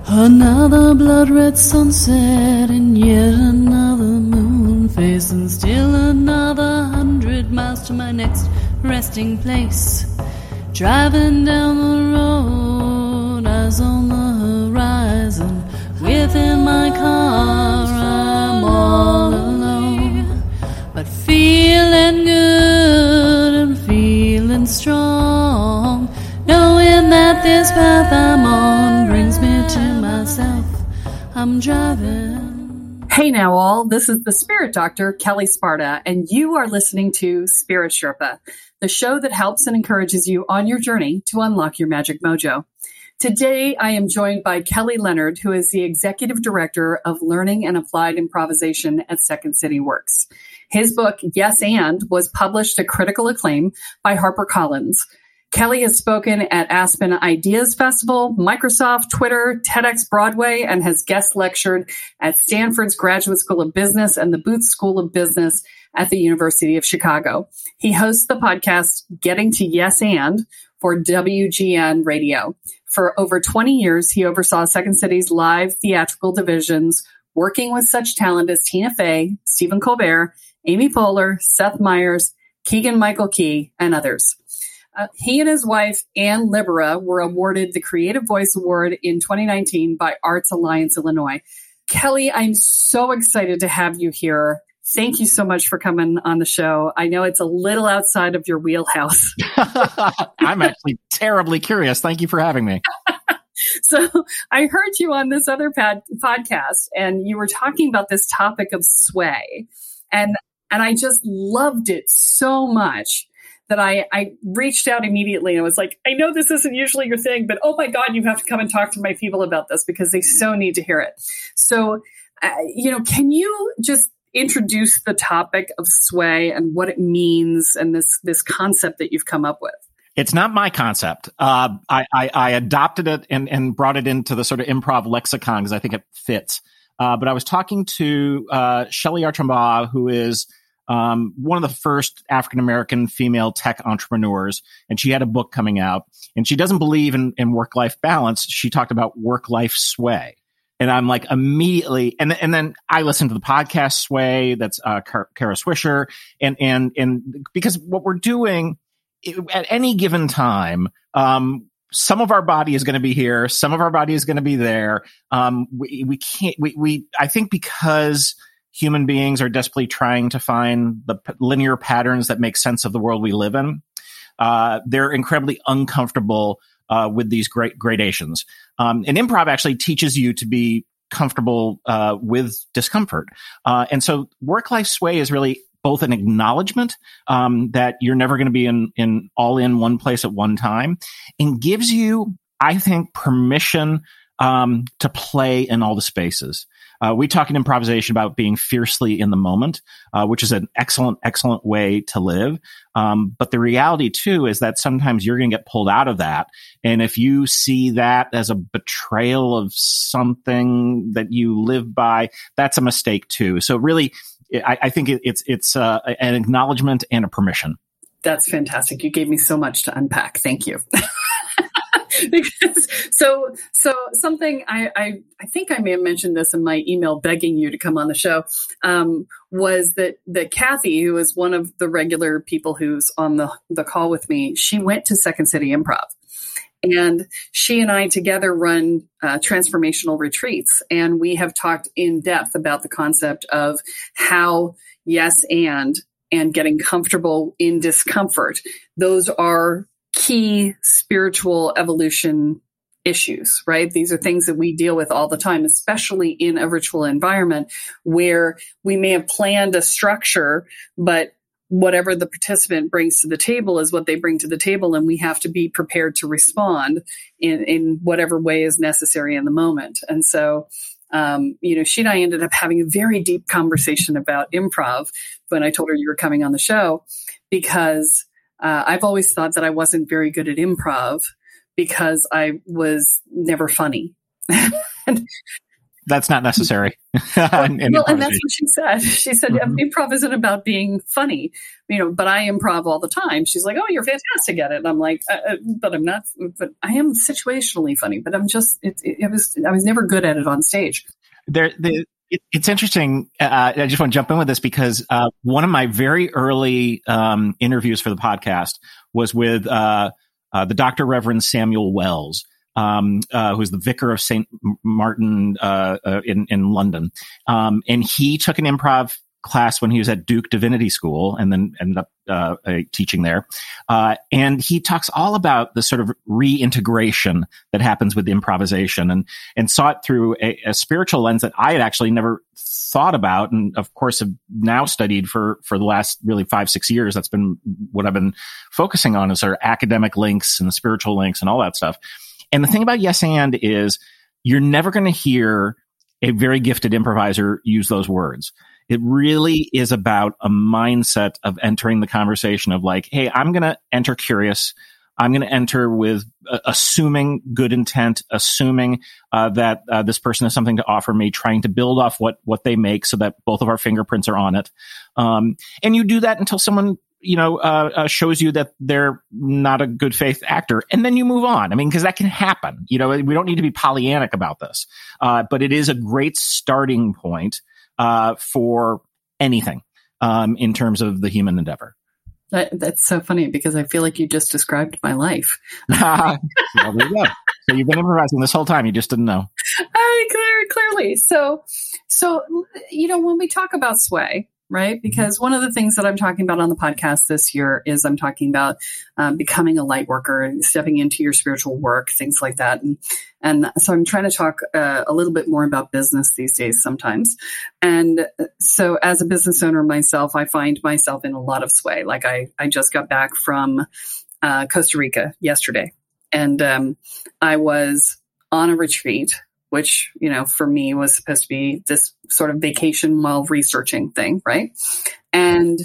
Another blood-red sunset and yet another moon phase, and still another 100 miles to my next resting place. Driving down the road, eyes on the horizon. Within my car, I'm all alone, but feeling good and feeling strong, knowing that this path I'm on brings me to myself. I'm driving. Hey now all, this is the Spirit Doctor, Kelly Sparta, and you are listening to Spirit Sherpa, the show that helps and encourages you on your journey to unlock your magic mojo. Today, I am joined by Kelly Leonard, who is the Executive Director of Learning and Applied Improvisation at Second City Works. His book, Yes and, was published to critical acclaim by HarperCollins. Kelly has spoken at Aspen Ideas Festival, Microsoft, Twitter, TEDx Broadway, and has guest lectured at Stanford's Graduate School of Business and the Booth School of Business at the University of Chicago. He hosts the podcast Getting to Yes and for WGN Radio. For over 20 years, he oversaw Second City's live theatrical divisions, working with such talent as Tina Fey, Stephen Colbert, Amy Poehler, Seth Meyers, Keegan-Michael Key, and others. He and his wife, Ann Libera, were awarded the Creative Voice Award in 2019 by Arts Alliance Illinois. Kelly, I'm so excited to have you here. Thank you so much for coming on the show. I know it's a little outside of your wheelhouse. I'm actually terribly curious. Thank you for having me. So I heard you on this other podcast, and you were talking about this topic of sway. And I just loved it so much that I reached out immediately and was like, I know this isn't usually your thing, but oh my God, you have to come and talk to my people about this because they so need to hear it. So, can you just introduce the topic of sway and what it means and this concept that you've come up with? It's not my concept. I adopted it and brought it into the sort of improv lexicon because I think it fits. But I was talking to Shelley Archambault, who is one of the first African-American female tech entrepreneurs, and she had a book coming out, and she doesn't believe in work-life balance. She talked about work-life sway. And I'm like immediately, and then I listened to the podcast Sway, that's Kara Swisher, and because what we're doing at any given time, some of our body is going to be here, some of our body is going to be there. We can't, I think because human beings are desperately trying to find the linear patterns that make sense of the world we live in, they're incredibly uncomfortable with these gradations. And improv actually teaches you to be comfortable with discomfort. And so work-life sway is really both an acknowledgement that you're never going to be in all in one place at one time, and gives you, I think, permission to play in all the spaces. We talk in improvisation about being fiercely in the moment, which is an excellent way to live. But the reality too is that sometimes you're going to get pulled out of that. And if you see that as a betrayal of something that you live by, that's a mistake too. So really, I think it's an acknowledgement and a permission. That's fantastic. You gave me so much to unpack. Thank you. Because so something I think I may have mentioned this in my email begging you to come on the show, was that Kathy, who is one of the regular people who's on the call with me, she went to Second City Improv. And she and I together run transformational retreats. And we have talked in depth about the concept of how yes and getting comfortable in discomfort. Those are key spiritual evolution issues, right? These are things that we deal with all the time, especially in a virtual environment where we may have planned a structure, but whatever the participant brings to the table is what they bring to the table, and we have to be prepared to respond in whatever way is necessary in the moment. And so, she and I ended up having a very deep conversation about improv when I told her you were coming on the show, because I've always thought that I wasn't very good at improv because I was never funny. that's not necessary. Well, and that's what she said. She said, improv isn't about being funny, but I improv all the time. She's like, oh, you're fantastic at it. And I'm like, but I'm not, but I am situationally funny, but I'm just, I was never good at it on stage. It's interesting. I just want to jump in with this because one of my very early interviews for the podcast was with the Dr. Reverend Samuel Wells, who's the vicar of St. Martin in London. And he took an improv class when he was at Duke Divinity School and then ended up teaching there. And he talks all about the sort of reintegration that happens with improvisation and saw it through a spiritual lens that I had actually never thought about. And of course, have now studied for the last really 5-6 years. That's been what I've been focusing on is our academic links and spiritual links and all that stuff. And the thing about Yes And is you're never going to hear a very gifted improviser use those words. It really is about a mindset of entering the conversation of like, hey, I'm going to enter curious. I'm going to enter with assuming good intent, assuming that this person has something to offer me, trying to build off what they make so that both of our fingerprints are on it. And you do that until someone shows you that they're not a good faith actor. And then you move on. I mean, because that can happen. We don't need to be Pollyannic about this. But it is a great starting point for anything in terms of the human endeavor. That's so funny because I feel like you just described my life. Well, there you go. So you've been improvising this whole time. You just didn't know. Clearly. So, when we talk about sway, right? Because one of the things that I'm talking about on the podcast this year is I'm talking about becoming a light worker and stepping into your spiritual work, things like that. And so I'm trying to talk a little bit more about business these days sometimes. And so as a business owner myself, I find myself in a lot of sway. Like I just got back from Costa Rica yesterday, and I was on a retreat, which, for me was supposed to be this sort of vacation while researching thing, right? And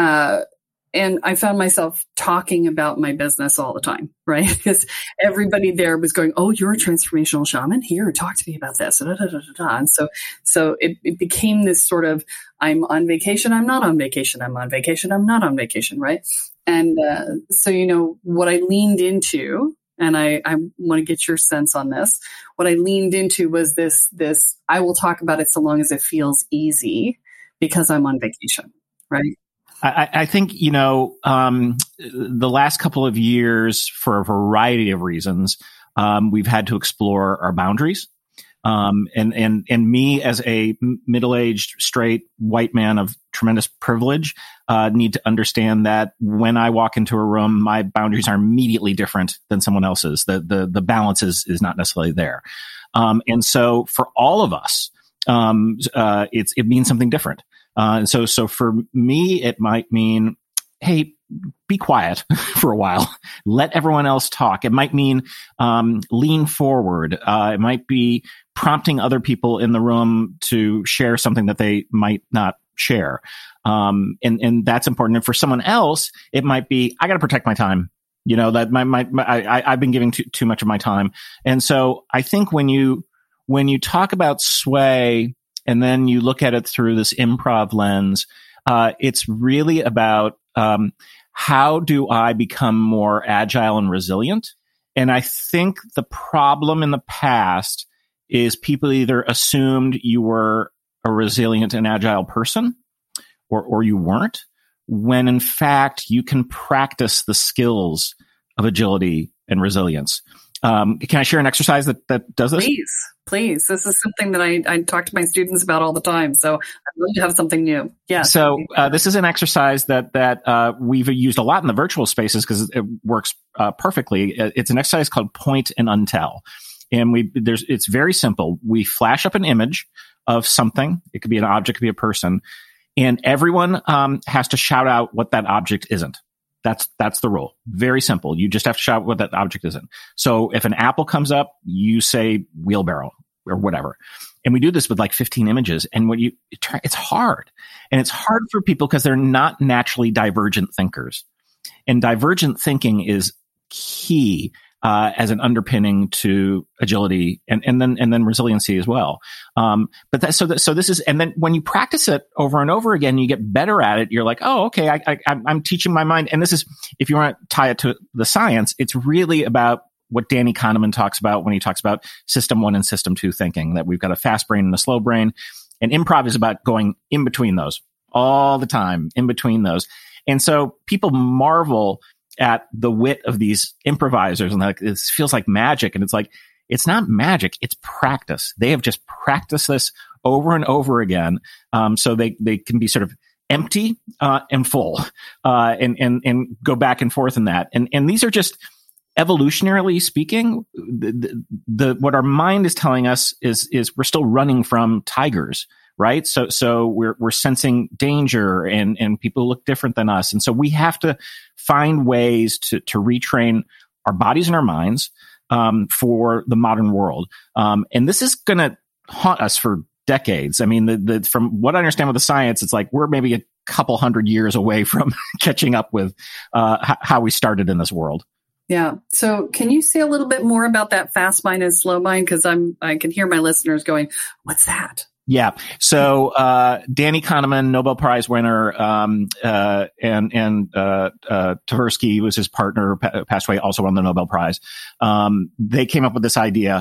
I found myself talking about my business all the time, right? Because everybody there was going, oh, you're a transformational shaman? Here, talk to me about this. And so it became this sort of, I'm on vacation, I'm not on vacation, I'm on vacation, I'm not on vacation, right? And so, what I leaned into, and I want to get your sense on this. What I leaned into was this, I will talk about it so long as it feels easy because I'm on vacation, right? I think, the last couple of years, for a variety of reasons, we've had to explore our boundaries. And me as a middle-aged, straight white man of tremendous privilege, need to understand that when I walk into a room, my boundaries are immediately different than someone else's. The balance is not necessarily there. And so for all of us, it means something different. And so for me, it might mean, hey, be quiet for a while. Let everyone else talk. It might mean lean forward. It might be prompting other people in the room to share something that they might not share. And that's important. And for someone else, it might be, I got to protect my time. That I've been giving too much of my time. And so I think when you talk about sway and then you look at it through this improv lens, it's really about, how do I become more agile and resilient? And I think the problem in the past is people either assumed you were a resilient and agile person or you weren't, when in fact you can practice the skills of agility and resilience. Can I share an exercise that does this? Please. This is something that I talk to my students about all the time. So I'd love to have something new. Yeah. So this is an exercise that we've used a lot in the virtual spaces because it works perfectly. It's an exercise called Point and Untell. And it's very simple. We flash up an image of something. It could be an object, it could be a person. And everyone has to shout out what that object isn't. That's the rule. Very simple. You just have to shout what that object isn't. So if an apple comes up, you say wheelbarrow or whatever. And we do this with like 15 images. And it's hard. And it's hard for people because they're not naturally divergent thinkers. And divergent thinking is key as an underpinning to agility and then resiliency as well. So this is, and then when you practice it over and over again, you get better at it. You're like, oh, okay, I'm teaching my mind. And this is, if you want to tie it to the science, it's really about what Danny Kahneman talks about when he talks about system 1 and system 2 thinking, that we've got a fast brain and a slow brain. And improv is about going in between those all the time, in between those. And so people marvel at the wit of these improvisers, and like, it feels like magic. And it's like, it's not magic, it's practice. They have just practiced this over and over again. So they can be sort of empty, and full, and go back and forth in that. And these are just, evolutionarily speaking, what our mind is telling us is we're still running from tigers, right? So we're sensing danger, and people look different than us. And so we have to find ways to retrain our bodies and our minds, for the modern world. And this is going to haunt us for decades. I mean, from what I understand with the science, it's like we're maybe a couple hundred years away from catching up with, how we started in this world. Yeah. So can you say a little bit more about that fast mind and slow mind? Because I can hear my listeners going, what's that? Yeah. So, Danny Kahneman, Nobel Prize winner, and Tversky was his partner, passed away, also won the Nobel Prize. They came up with this idea,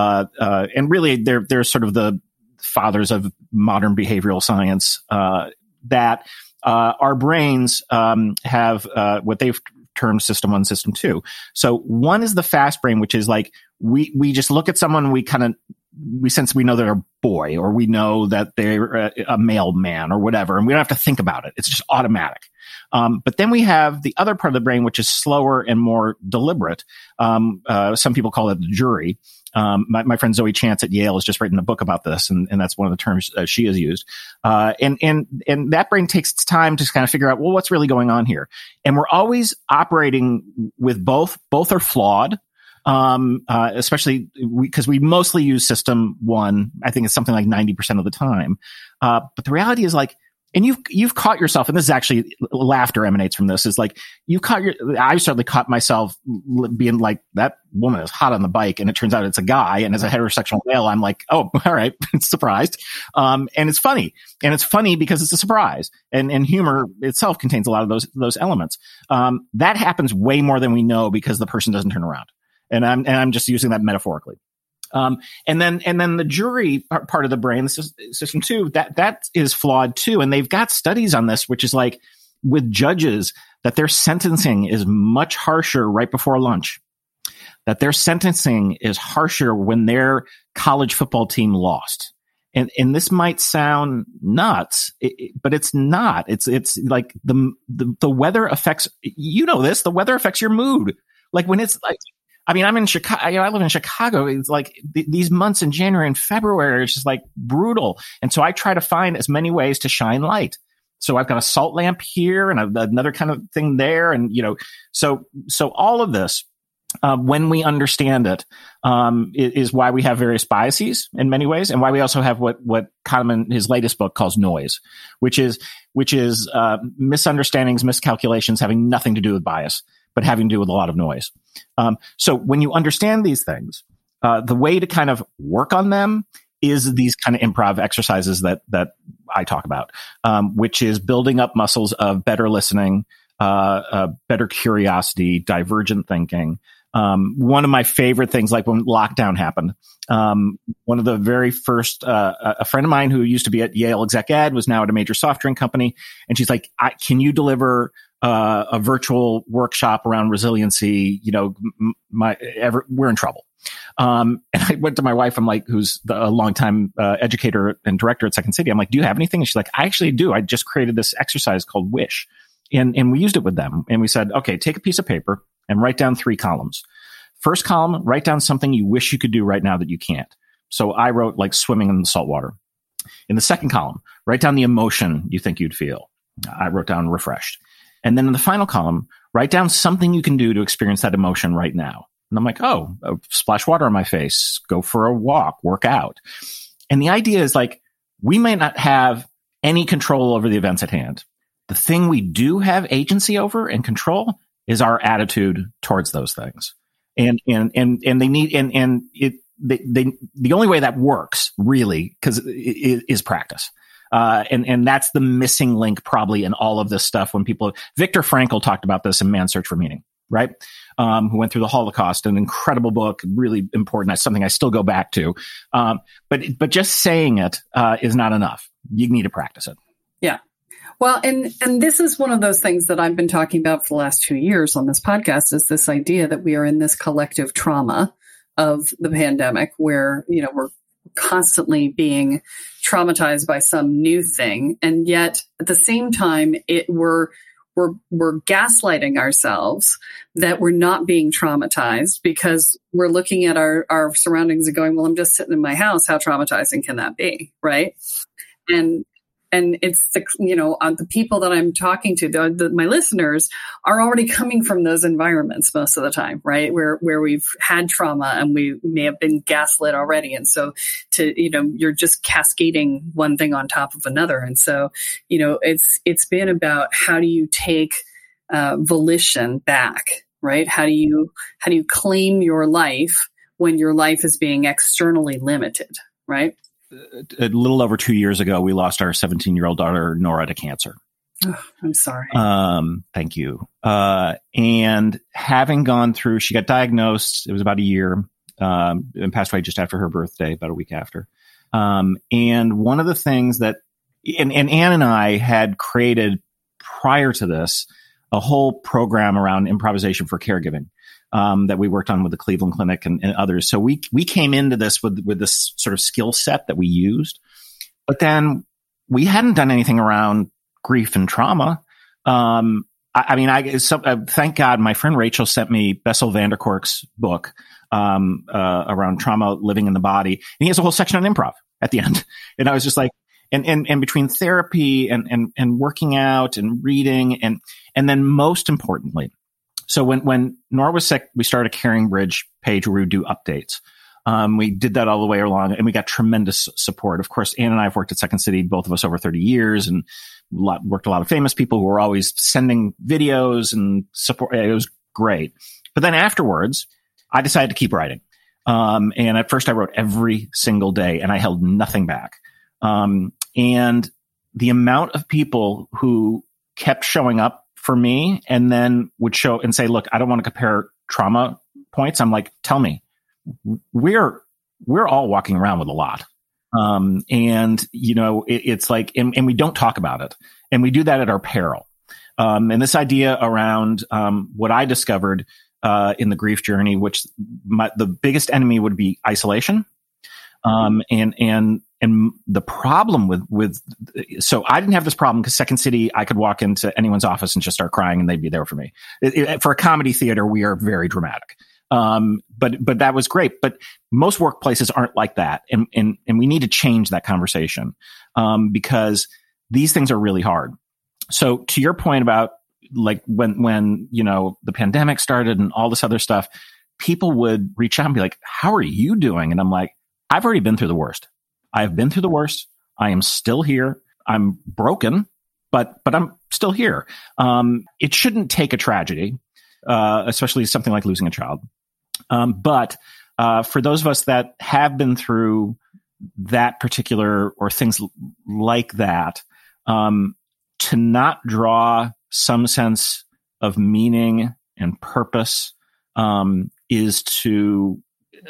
and really they're sort of the fathers of modern behavioral science, that, our brains, have, what they've termed system 1, system 2. So 1 is the fast brain, which is like, we just look at someone, we sense we know they're a boy, or we know that they're a male man or whatever, and we don't have to think about it. It's just automatic. But then we have the other part of the brain, which is slower and more deliberate. Some people call it the jury. My friend Zoe Chance at Yale has just written a book about this, and that's one of the terms she has used. And that brain takes its time to kind of figure out, well, what's really going on here? And we're always operating with both. Both are flawed. Especially because we mostly use system 1. I think it's something like 90% of the time. But the reality is like, and you've caught yourself, and this is actually, laughter emanates from this, is like, I certainly caught myself being like, that woman is hot on the bike, and it turns out it's a guy. And as a heterosexual male, I'm like, oh, all right, surprised. And it's funny. And it's funny because it's a surprise, and humor itself contains a lot of those elements. That happens way more than we know because the person doesn't turn around. And I'm just using that metaphorically. And then the jury part of the brain, system 2, that is flawed too. And they've got studies on this, which is like with judges, that their sentencing is much harsher right before lunch, that their sentencing is harsher when their college football team lost. And this might sound nuts, but it's not. It's like the weather affects, the weather affects your mood. Like when it's like, I mean, I'm in Chicago. I live in Chicago. It's like these months in January and February are just like brutal. And so I try to find as many ways to shine light. So I've got a salt lamp here and another kind of thing there. And, so all of this, when we understand it, is why we have various biases in many ways, and why we also have what Kahneman, his latest book, calls noise, which is misunderstandings, miscalculations having nothing to do with bias, but having to do with a lot of noise. So when you understand these things, the way to kind of work on them is these kind of improv exercises that I talk about, which is building up muscles of better listening, better curiosity, divergent thinking. One of my favorite things, like when lockdown happened, one of the very first, a friend of mine who used to be at Yale Exec Ed was now at a major soft drink company. And she's like, can you deliver a virtual workshop around resiliency? We're in trouble. And I went to my wife, I'm like, who's a longtime educator and director at Second City. I'm like, do you have anything? And she's like, I actually do. I just created this exercise called Wish. And we used it with them. And we said, okay, take a piece of paper and write down 3 columns. First column, write down something you wish you could do right now that you can't. So I wrote like swimming in the salt water. In the second column, write down the emotion you think you'd feel. I wrote down refreshed. And then in the final column, write down something you can do to experience that emotion right now. And I'm like, splash water on my face, go for a walk, work out. And the idea is like, we may not have any control over the events at hand. The thing we do have agency over and control is our attitude towards those things. and they need and it they the only way that works really is practice. And that's the missing link probably in all of this stuff. When Viktor Frankl talked about this in Man's Search for Meaning, right? Who went through the Holocaust, an incredible book, really important. That's something I still go back to. But just saying it is not enough. You need to practice it. Yeah. Well, and this is one of those things that I've been talking about for the last 2 years on this podcast, is this idea that we are in this collective trauma of the pandemic where, we're constantly being traumatized by some new thing. And yet at the same time, we're gaslighting ourselves that we're not being traumatized because we're looking at our surroundings and going, well, I'm just sitting in my house. How traumatizing can that be? Right. And it's the people that I'm talking to, my listeners are already coming from those environments most of the time, right? Where we've had trauma and we may have been gaslit already. And so you're just cascading one thing on top of another. And so, it's been about how do you take volition back, right? How do you claim your life when your life is being externally limited, right? A little over 2 years ago, we lost our 17-year-old daughter, Nora, to cancer. Oh, I'm sorry. Thank you. And having gone through, she got diagnosed, it was about a year, and passed away just after her birthday, about a week after. And one of the things that, and Ann and I had created prior to this, a whole program around improvisation for caregiving. That we worked on with the Cleveland Clinic and others. So we came into this with this sort of skill set that we used, but then we hadn't done anything around grief and trauma. Thank God my friend Rachel sent me Bessel van der Kolk's book around trauma living in the body. And he has a whole section on improv at the end. And I was just like, and between therapy and working out and reading and then most importantly, so when Nora was sick, we started a Caring Bridge page where we would do updates. We did that all the way along, and we got tremendous support. Of course, Ann and I have worked at Second City, both of us over 30 years, and worked a lot of famous people who were always sending videos and support. It was great. But then afterwards, I decided to keep writing. And at first I wrote every single day, and I held nothing back. And the amount of people who kept showing up for me and then would show and say, look, I don't want to compare trauma points. I'm like, tell me, we're all walking around with a lot. It's like, and we don't talk about it, and we do that at our peril. And this idea around, what I discovered, in the grief journey, which the biggest enemy would be isolation. And the problem so I didn't have this problem because Second City, I could walk into anyone's office and just start crying and they'd be there for me. For a comedy theater, we are very dramatic. But that was great. But most workplaces aren't like that. And we need to change that conversation, because these things are really hard. So to your point about like when the pandemic started and all this other stuff, people would reach out and be like, how are you doing? And I'm like, I've already been through the worst. I have been through the worst. I am still here. I'm broken, but I'm still here. It shouldn't take a tragedy, especially something like losing a child. But for those of us that have been through that particular or things like that, to not draw some sense of meaning and purpose is to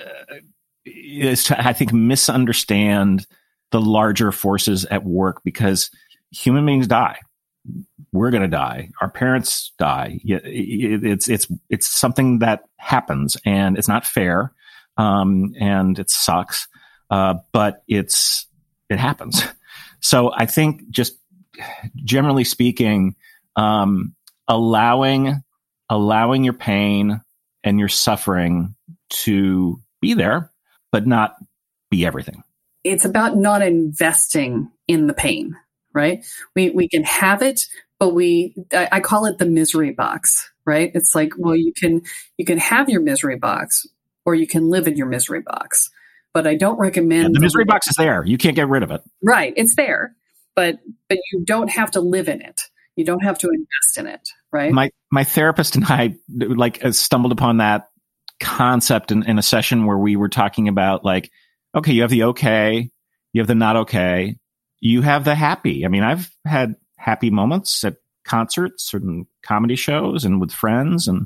I think misunderstand the larger forces at work, because human beings die. We're going to die. Our parents die. It's something that happens, and it's not fair, and it sucks, but it happens. So I think just generally speaking, allowing your pain and your suffering to be there, but not be everything. It's about not investing in the pain, right? We can have it, but I call it the misery box, right? It's like, well, you can have your misery box, or you can live in your misery box, but I don't recommend. The misery box is there. You can't get rid of it. Right. It's there, but you don't have to live in it. You don't have to invest in it, right? My therapist and I stumbled upon that concept in a session where we were talking about like, okay, you have the okay, you have the not okay, you have the happy. I mean, I've had happy moments at concerts and comedy shows and with friends, and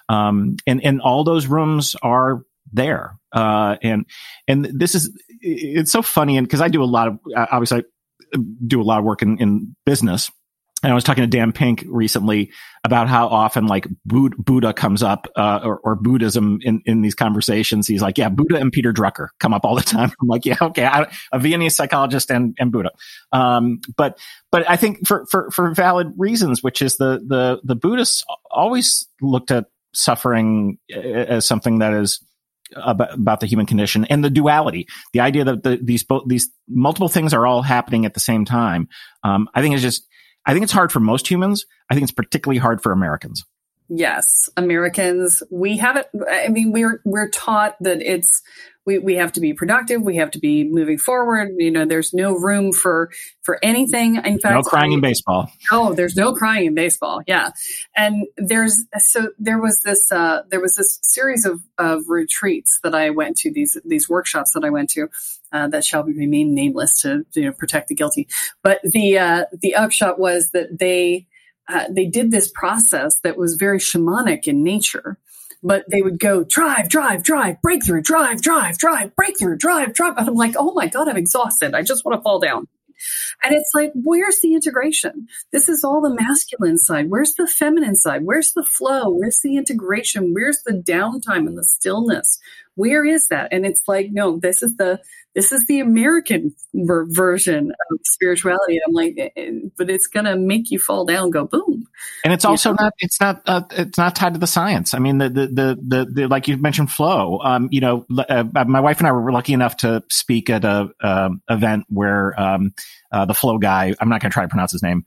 all those rooms are there. And this is, it's so funny. And cause I do a lot of, obviously I do a lot of work in business. And I was talking to Dan Pink recently about how often like Buddha comes up, or Buddhism in these conversations. He's like, yeah, Buddha and Peter Drucker come up all the time. I'm like, yeah, okay. A Viennese psychologist and Buddha. But I think for valid reasons, which is the Buddhists always looked at suffering as something that is about the human condition and the duality, the idea that these multiple things are all happening at the same time. I think it's hard for most humans. I think it's particularly hard for Americans. Yes, Americans, we have it. I mean, we're taught that we have to be productive. We have to be moving forward. You know, there's no room for anything. In fact, no crying in baseball. Oh, there's no crying in baseball. Yeah. And there was this series of retreats that I went to, these workshops that I went to, that shall remain nameless to protect the guilty. But the upshot was that they did this process that was very shamanic in nature, but they would go drive, breakthrough, drive, breakthrough, drive. And I'm like, oh my God, I'm exhausted. I just want to fall down. And it's like, where's the integration? This is all the masculine side. Where's the feminine side? Where's the flow? Where's the integration? Where's the downtime and the stillness? Where is that? And it's like, no, this is the American version of spirituality. I'm like, but it's going to make you fall down, go boom. And it's also it's not tied to the science. I mean, the like you mentioned, flow. My wife and I were lucky enough to speak at a event where the flow guy, I'm not going to try to pronounce his name,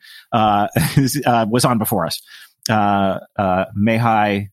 was on before us. Mihai,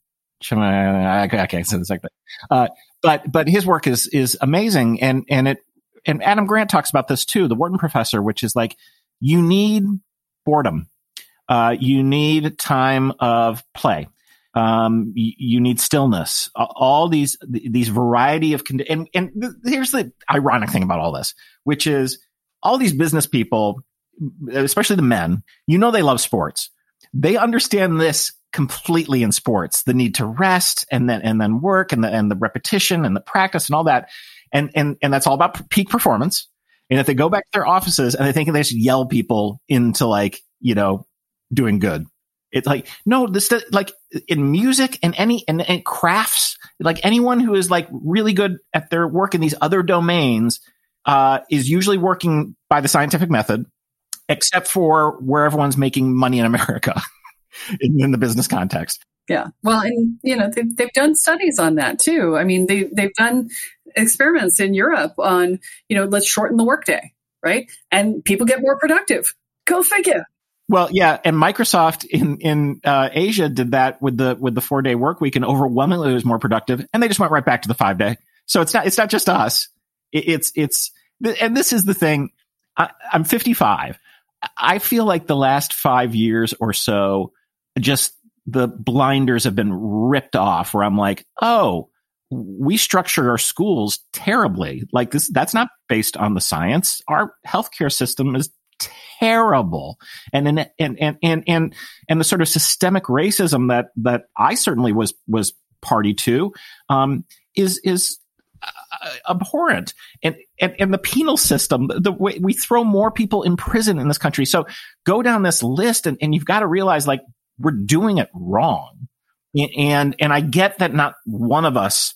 I can't say this exactly. But his work is amazing. And Adam Grant talks about this too, the Wharton professor, which is like, you need boredom. You need time of play. You need stillness, all these variety of, and here's the ironic thing about all this, which is all these business people, especially the men, they love sports. They understand this completely in sports, the need to rest and then work and the repetition and the practice and all that. And that's all about peak performance. And if they go back to their offices and they think they just yell people into doing good, it's like, no, this, like in music and and crafts, like anyone who is like really good at their work in these other domains, is usually working by the scientific method, except for where everyone's making money in America. In the business context. Yeah. Well, and, they've done studies on that too. I mean, they've done experiments in Europe on, let's shorten the workday, right? And people get more productive. Go figure. Well, yeah. And Microsoft in Asia did that with the 4-day work week, and overwhelmingly it was more productive. And they just went right back to the 5-day. So it's not just us. And this is the thing. I'm 55. I feel like the last 5 years or so, just the blinders have been ripped off, where I'm like, oh, we structure our schools terribly. Like this, that's not based on the science. Our healthcare system is terrible. And the sort of systemic racism that I certainly was party to, is abhorrent. And the penal system, the way we throw more people in prison in this country. So go down this list and you've got to realize, like, we're doing it wrong. And I get that not one of us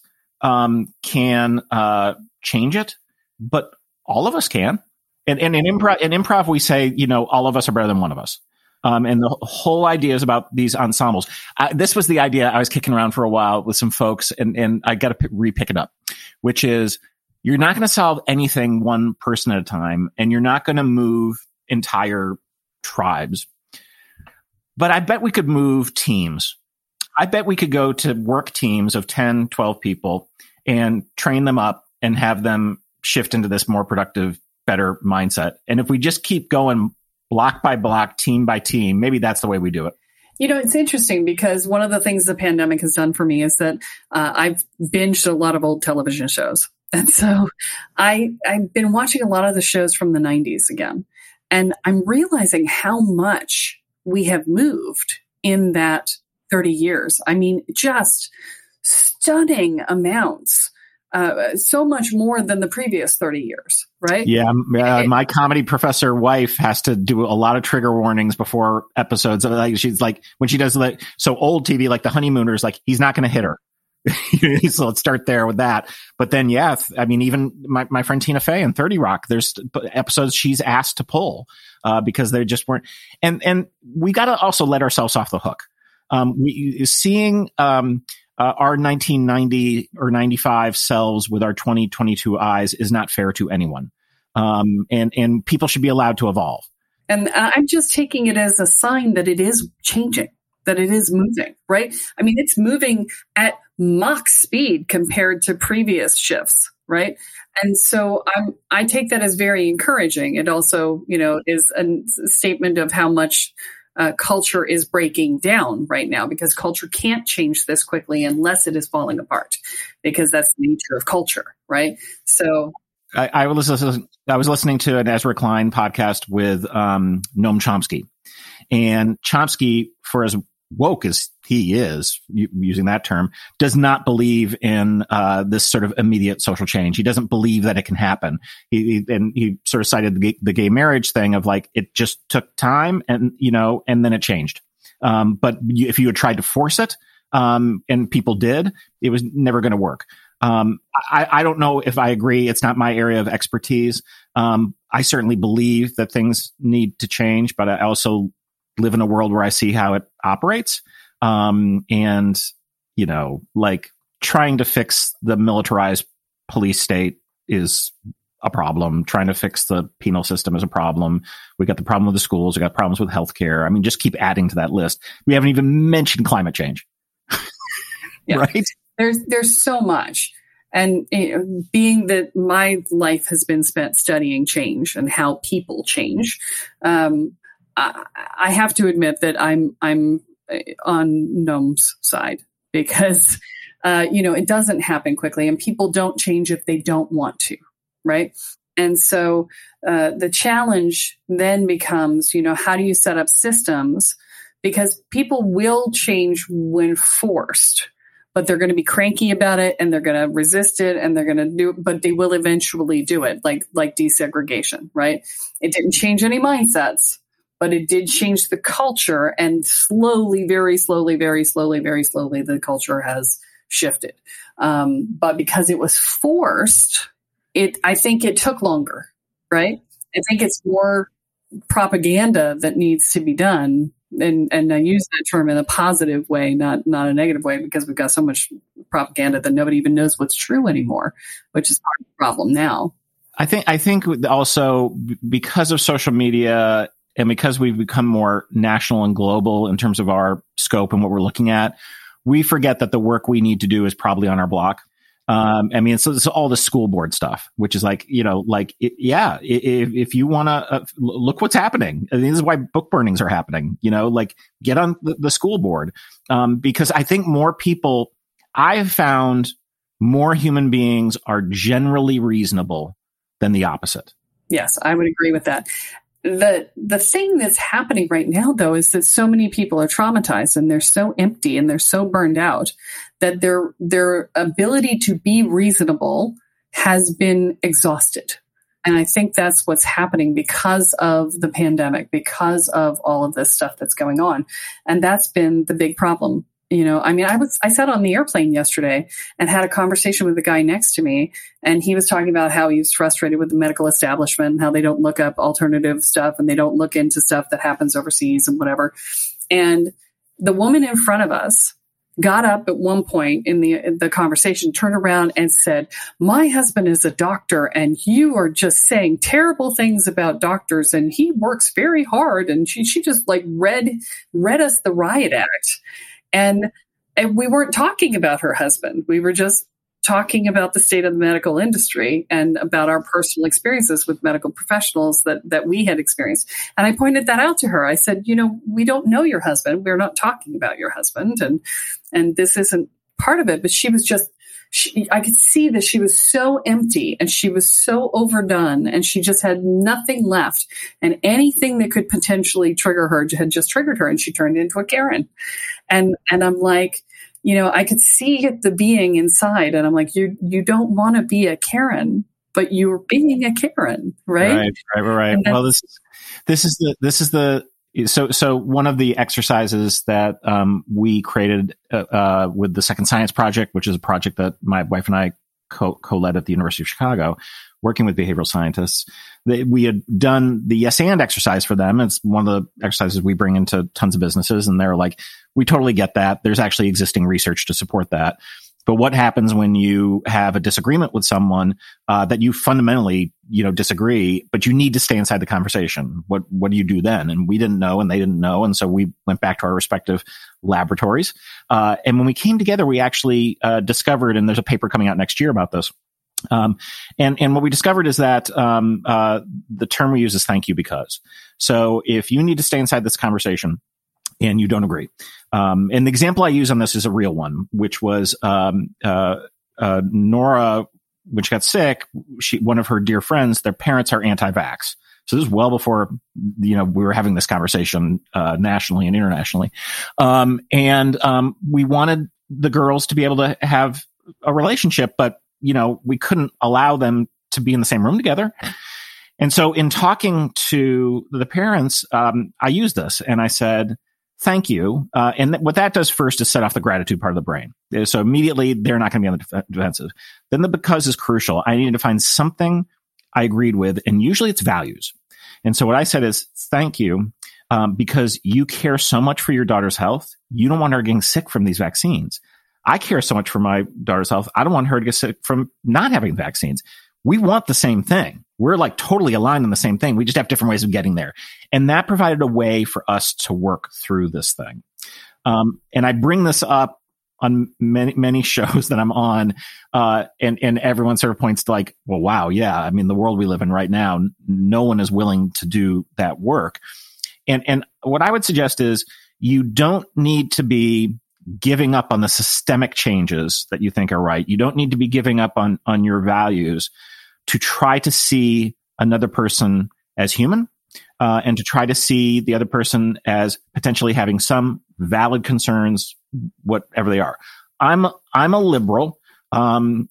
can change it, but all of us can. And in improv, we say, all of us are better than one of us. And the whole idea is about these ensembles. This was the idea I was kicking around for a while with some folks, and I got to re-pick it up, which is, you're not going to solve anything one person at a time, and you're not going to move entire tribes. But I bet we could move teams. I bet we could go to work teams of 10, 12 people and train them up and have them shift into this more productive, better mindset. And if we just keep going block by block, team by team, maybe that's the way we do it. It's interesting because one of the things the pandemic has done for me is that I've binged a lot of old television shows. And so I've been watching a lot of the shows from the 90s again. And I'm realizing how much we have moved in that 30 years. I mean, just stunning amounts. So much more than the previous 30 years, right? Yeah. My comedy professor wife has to do a lot of trigger warnings before episodes. Like, she's like, when she does so old TV, like The Honeymooners, like, he's not going to hit her. So let's start there with that. But then, yeah, I mean, even my friend Tina Fey in 30 Rock, there's episodes she's asked to pull because they just weren't. And we got to also let ourselves off the hook. Seeing our 1990 or 95 selves with our 2022 eyes is not fair to anyone. And people should be allowed to evolve. And I'm just taking it as a sign that it is changing, that it is moving, right? I mean, it's moving at Mach speed compared to previous shifts, right? And so I take that as very encouraging. It also, is a statement of how much culture is breaking down right now, because culture can't change this quickly unless it is falling apart, because that's the nature of culture, right? So I was listening to an Ezra Klein podcast with Noam Chomsky, and Chomsky, for as woke as he is, using that term, does not believe in this sort of immediate social change. He doesn't believe that it can happen. He sort of cited the gay marriage thing of like, it just took time and then it changed. But if you had tried to force it, and people did, it was never going to work. I don't know if I agree. It's not my area of expertise. I certainly believe that things need to change, but I also live in a world where I see how it operates. And, like trying to fix the militarized police state is a problem. Trying to fix the penal system is a problem. We got the problem with the schools. We got problems with healthcare. I mean, just keep adding to that list. We haven't even mentioned climate change. Yeah. Right? There's so much. And being that my life has been spent studying change and how people change, I have to admit that I'm on Noam's side, because, it doesn't happen quickly, and people don't change if they don't want to, right? And so the challenge then becomes, how do you set up systems? Because people will change when forced, but they're going to be cranky about it, and they're going to resist it, and they're going to do it, but they will eventually do it, like desegregation, right? It didn't change any mindsets, but it did change the culture, and slowly, very slowly, very slowly, very slowly, the culture has shifted. But because it was forced, I think it took longer, right? I think it's more propaganda that needs to be done. And I use that term in a positive way, not a negative way, because we've got so much propaganda that nobody even knows what's true anymore, which is part of the problem now. I think also because of social media, and because we've become more national and global in terms of our scope and what we're looking at, we forget that the work we need to do is probably on our block. It's all the school board stuff, which is like, if you want to look what's happening. I mean, this is why book burnings are happening, get on the school board. Because I think I've found more human beings are generally reasonable than the opposite. Yes, I would agree with that. The thing that's happening right now, though, is that so many people are traumatized, and they're so empty, and they're so burned out that their ability to be reasonable has been exhausted. And I think that's what's happening because of the pandemic, because of all of this stuff that's going on. And that's been the big problem. I sat on the airplane yesterday and had a conversation with the guy next to me, and he was talking about how he was frustrated with the medical establishment and how they don't look up alternative stuff, and they don't look into stuff that happens overseas and whatever. And the woman in front of us got up at one point in the conversation, turned around and said, "My husband is a doctor, and you are just saying terrible things about doctors, and he works very hard." And she just read us the riot act. And we weren't talking about her husband. We were just talking about the state of the medical industry and about our personal experiences with medical professionals that we had experienced. And I pointed that out to her. I said, we don't know your husband. We're not talking about your husband. And this isn't part of it. But she was just, I could see that she was so empty and she was so overdone and she just had nothing left. And anything that could potentially trigger her had just triggered her, and she turned into a Karen. And I'm like, I could see the being inside, and I'm like, you don't want to be a Karen, but you're being a Karen, right? Right. Well, this is the So one of the exercises that we created with the Second Science Project, which is a project that my wife and I co-led at the University of Chicago, working with behavioral scientists, we had done the yes and exercise for them. It's one of the exercises we bring into tons of businesses, and they're like, we totally get that. There's actually existing research to support that. But what happens when you have a disagreement with someone that you fundamentally, disagree, but you need to stay inside the conversation? What do you do then? And we didn't know, and they didn't know, and so we went back to our respective laboratories. And when we came together, we actually discovered, and there's a paper coming out next year about this. And what we discovered is that the term we use is "thank you because." So if you need to stay inside this conversation and you don't agree. And the example I use on this is a real one, which was Nora, when she got sick, one of her dear friends, their parents are anti-vax. So this is well before, we were having this conversation nationally and internationally. And we wanted the girls to be able to have a relationship, but, we couldn't allow them to be in the same room together. And so in talking to the parents, I used this and I said, "Thank you." And what that does first is set off the gratitude part of the brain. So immediately they're not going to be on the defensive. Then the because is crucial. I needed to find something I agreed with, and usually it's values. And so what I said is, "Thank you, because you care so much for your daughter's health. You don't want her getting sick from these vaccines. I care so much for my daughter's health. I don't want her to get sick from not having vaccines. We want the same thing. We're like totally aligned on the same thing. We just have different ways of getting there." And that provided a way for us to work through this thing. And I bring this up on many, many shows that I'm on. And everyone sort of points to like, well, wow. Yeah. I mean, the world we live in right now, no one is willing to do that work. And what I would suggest is you don't need to be giving up on the systemic changes that you think are right. You don't need to be giving up on your values to try to see another person as human, and to try to see the other person as potentially having some valid concerns, whatever they are. I'm a liberal. I'm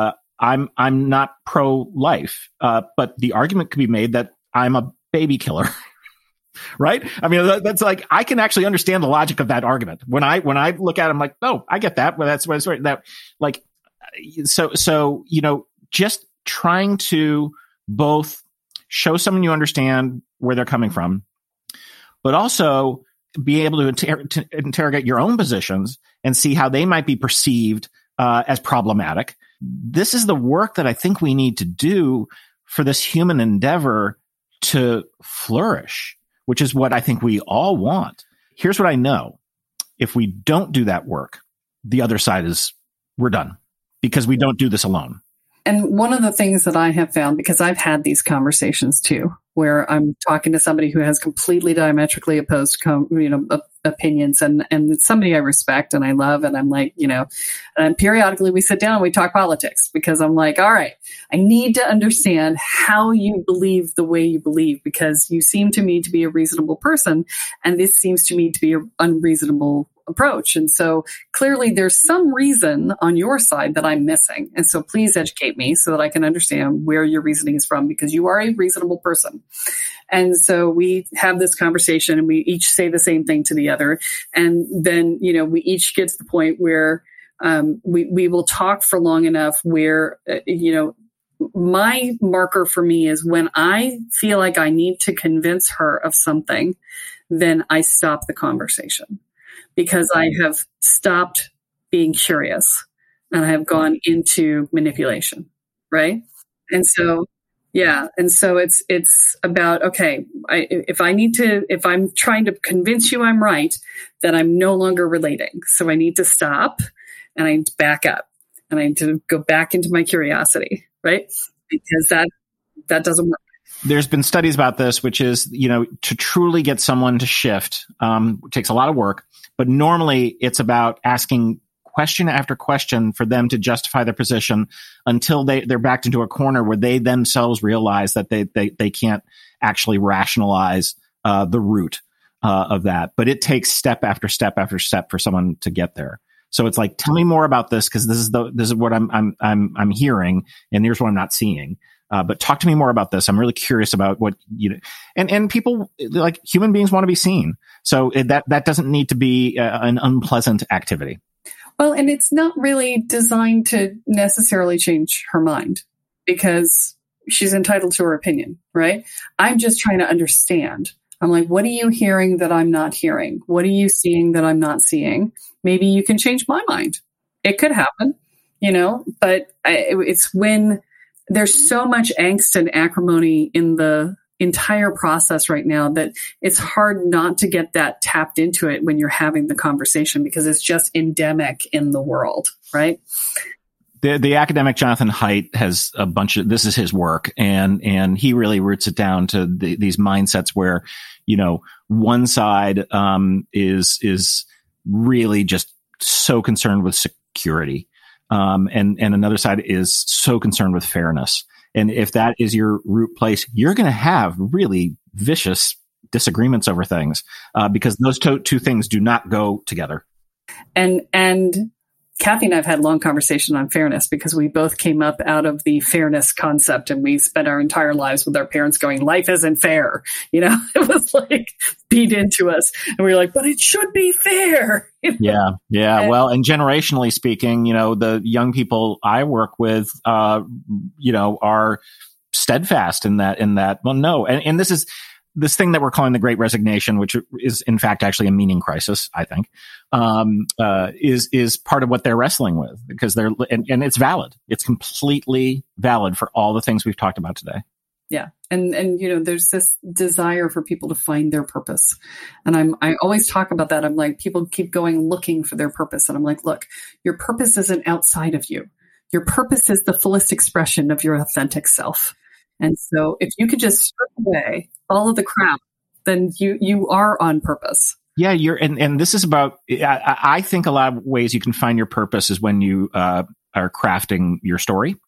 not pro-life, but the argument could be made that I'm a baby killer. Right? I mean, that's like, I can actually understand the logic of that argument. When I look at it, I'm like, oh, I get that. Well, that's what it's right. That like, so, just trying to both show someone you understand where they're coming from, but also be able to interrogate your own positions and see how they might be perceived as problematic. This is the work that I think we need to do for this human endeavor to flourish, which is what I think we all want. Here's what I know. If we don't do that work, the other side we're done, because we don't do this alone. And one of the things that I have found, because I've had these conversations too, where I'm talking to somebody who has completely diametrically opposed, opinions, and it's somebody I respect and I love, and I'm like, and periodically we sit down and we talk politics, because I'm like, all right, I need to understand how you believe the way you believe, because you seem to me to be a reasonable person, and this seems to me to be an unreasonable approach. And so clearly there's some reason on your side that I'm missing. And so please educate me so that I can understand where your reasoning is from, because you are a reasonable person. And so we have this conversation and we each say the same thing to the other. And then, we each get to the point where we will talk for long enough where, my marker for me is when I feel like I need to convince her of something, then I stop the conversation, because I have stopped being curious and I have gone into manipulation. Right. And so, yeah. And so it's about, okay, if I'm trying to convince you I'm right, then I'm no longer relating. So I need to stop and I need to back up. and I need to go back into my curiosity, right? Because that doesn't work. There's been studies about this, which is, to truly get someone to shift, takes a lot of work, but normally it's about asking question after question for them to justify their position until they're backed into a corner where they themselves realize that they can't actually rationalize the root of that. But it takes step after step after step for someone to get there. So it's like, tell me more about this, because this is what I'm hearing, and here's what I'm not seeing. But talk to me more about this. I'm really curious about what and people, like, human beings want to be seen. So that doesn't need to be an unpleasant activity. Well, and it's not really designed to necessarily change her mind, because she's entitled to her opinion, right? I'm just trying to understand. I'm like, what are you hearing that I'm not hearing? What are you seeing that I'm not seeing? Maybe you can change my mind. It could happen, but it's when there's so much angst and acrimony in the entire process right now that it's hard not to get that tapped into it when you're having the conversation, because it's just endemic in the world, right? The academic Jonathan Haidt has a bunch of, this is his work, and he really roots it down to these mindsets where, one side is really just so concerned with security, and another side is so concerned with fairness. And if that is your root place, you're going to have really vicious disagreements over things, because those two things do not go together. And Kathy and I have had a long conversation on fairness, because we both came up out of the fairness concept, and we spent our entire lives with our parents going, life isn't fair. It was like beat into us, and we were like, but it should be fair. Yeah. Well, and generationally speaking, the young people I work with, are steadfast in that, well, no. And this is this thing that we're calling the Great Resignation, which is in fact actually a meaning crisis, I think, is part of what they're wrestling with, because and it's valid. It's completely valid for all the things we've talked about today. Yeah. And there's this desire for people to find their purpose. And I always talk about that. I'm like, people keep going looking for their purpose. And I'm like, look, your purpose isn't outside of you. Your purpose is the fullest expression of your authentic self. And so if you could just strip away all of the crap, then you are on purpose. Yeah, and this is about, I think a lot of ways you can find your purpose is when you are crafting your story.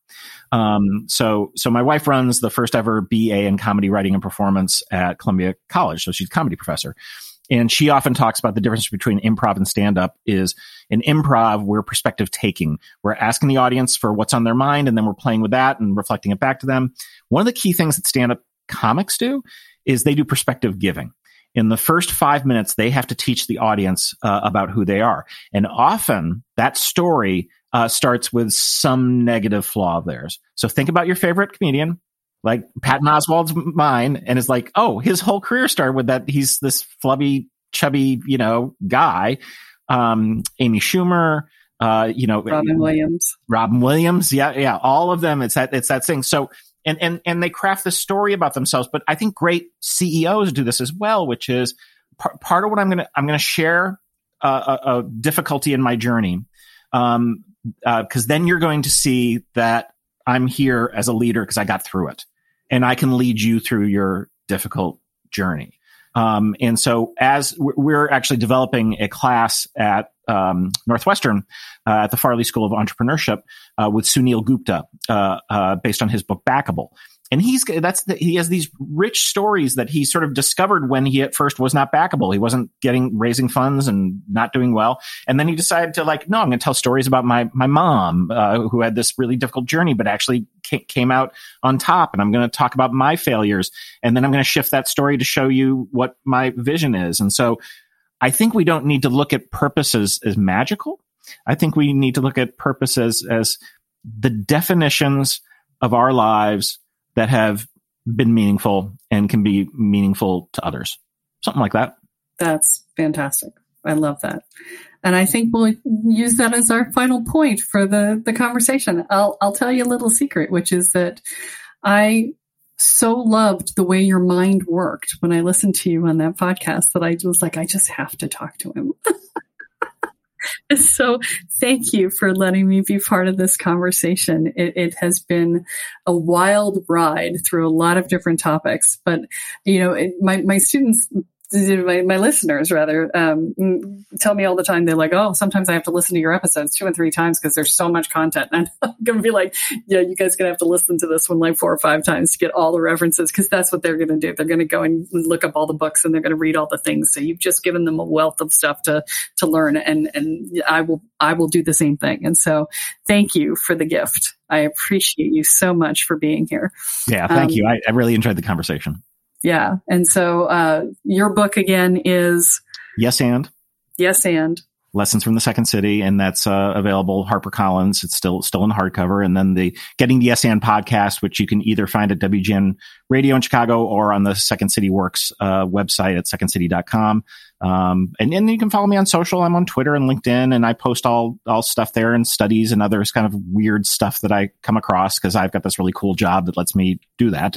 So my wife runs the first ever BA in comedy writing and performance at Columbia College. So she's a comedy professor. And she often talks about the difference between improv and stand-up is in improv, we're perspective taking. We're asking the audience for what's on their mind, and then we're playing with that and reflecting it back to them. One of the key things that stand-up comics do is they do perspective giving. In the first 5 minutes, they have to teach the audience about who they are. And often that story starts with some negative flaw of theirs. So think about your favorite comedian, like Patton Oswalt's mine, and is like, oh, his whole career started with that. He's this flubby, chubby, guy. Amy Schumer, Robin Williams. Yeah. All of them. It's that thing. So, and they craft this story about themselves, but I think great CEOs do this as well, which is part of what I'm going to share a difficulty in my journey. Cause then you're going to see that I'm here as a leader because I got through it, and I can lead you through your difficult journey. And so as we're actually developing a class at Northwestern at the Farley School of Entrepreneurship with Sunil Gupta based on his book Backable. And he has these rich stories that he sort of discovered when he at first was not backable. He wasn't raising funds and not doing well. And then he decided to no, I'm going to tell stories about my mom who had this really difficult journey, but actually came out on top. And I'm going to talk about my failures. And then I'm going to shift that story to show you what my vision is. And so I think we don't need to look at purpose as magical. I think we need to look at purpose as the definitions of our lives that have been meaningful and can be meaningful to others. Something like that. That's fantastic. I love that. And I think we'll use that as our final point for the conversation. I'll tell you a little secret, which is that I so loved the way your mind worked when I listened to you on that podcast that I was like, I just have to talk to him. So thank you for letting me be part of this conversation. It has been a wild ride through a lot of different topics, but my students, my listeners rather, tell me all the time, they're like, oh, sometimes I have to listen to your episodes 2 and 3 times because there's so much content. And I'm going to be like, yeah, you guys are going to have to listen to this one like 4 or 5 times to get all the references, because that's what they're going to do. They're going to go and look up all the books and they're going to read all the things. So you've just given them a wealth of stuff to learn. And I will do the same thing. And so thank you for the gift. I appreciate you so much for being here. Yeah, thank you. I really enjoyed the conversation. Yeah. And so your book again is Yes and Lessons from the Second City, and that's available HarperCollins. It's still in hardcover. And then the Getting the Yes and podcast, which you can either find at WGN Radio in Chicago or on the Second City Works website at secondcity.com. And then you can follow me on social. I'm on Twitter and LinkedIn, and I post all stuff there and studies and others kind of weird stuff that I come across because I've got this really cool job that lets me do that.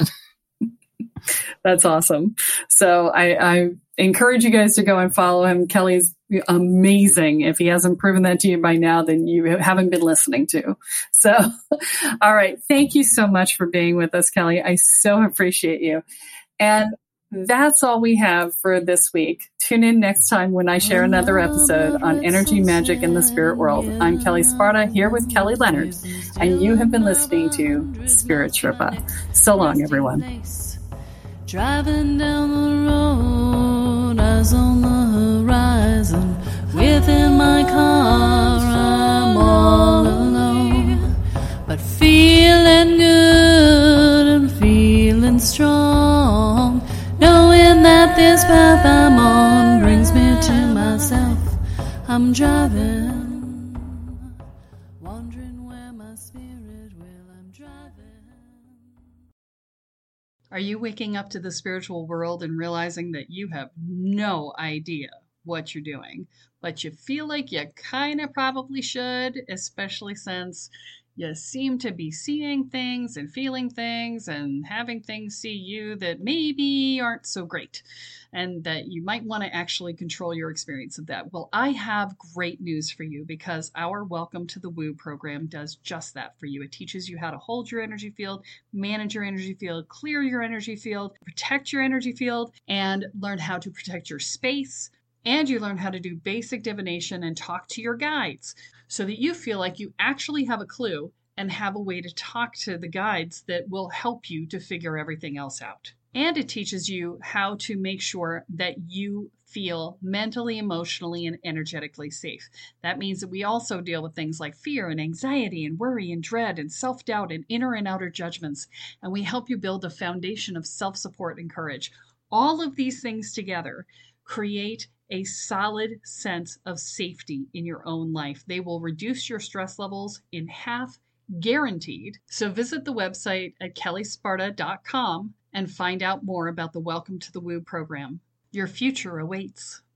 That's awesome. So I encourage you guys to go and follow him. Kelly's amazing. If he hasn't proven that to you by now, then you haven't been listening to. So, all right. Thank you so much for being with us, Kelly. I so appreciate you. And that's all we have for this week. Tune in next time when I share another episode on energy, magic, and the spirit world. I'm Kelly Sparta here with Kelly Leonard, and you have been listening to Spirit Sherpa. So long, everyone. Driving down the road, eyes on the horizon. Within my car, I'm all alone. But feeling good and feeling strong, knowing that this path I'm on brings me to myself. I'm driving, wondering where my spirit will. I'm driving. Are you waking up to the spiritual world and realizing that you have no idea what you're doing, but you feel like you kind of probably should, especially since you seem to be seeing things and feeling things and having things see you that maybe aren't so great, and that you might want to actually control your experience of that? Well, I have great news for you, because our Welcome to the Woo program does just that for you. It teaches you how to hold your energy field, manage your energy field, clear your energy field, protect your energy field, and learn how to protect your space. And you learn how to do basic divination and talk to your guides, so that you feel like you actually have a clue and have a way to talk to the guides that will help you to figure everything else out. And it teaches you how to make sure that you feel mentally, emotionally, and energetically safe. That means that we also deal with things like fear and anxiety and worry and dread and self-doubt and inner and outer judgments. And we help you build a foundation of self-support and courage. All of these things together create a solid sense of safety in your own life. They will reduce your stress levels in half, guaranteed. So visit the website at kellysparta.com and find out more about the Welcome to the Woo program. Your future awaits.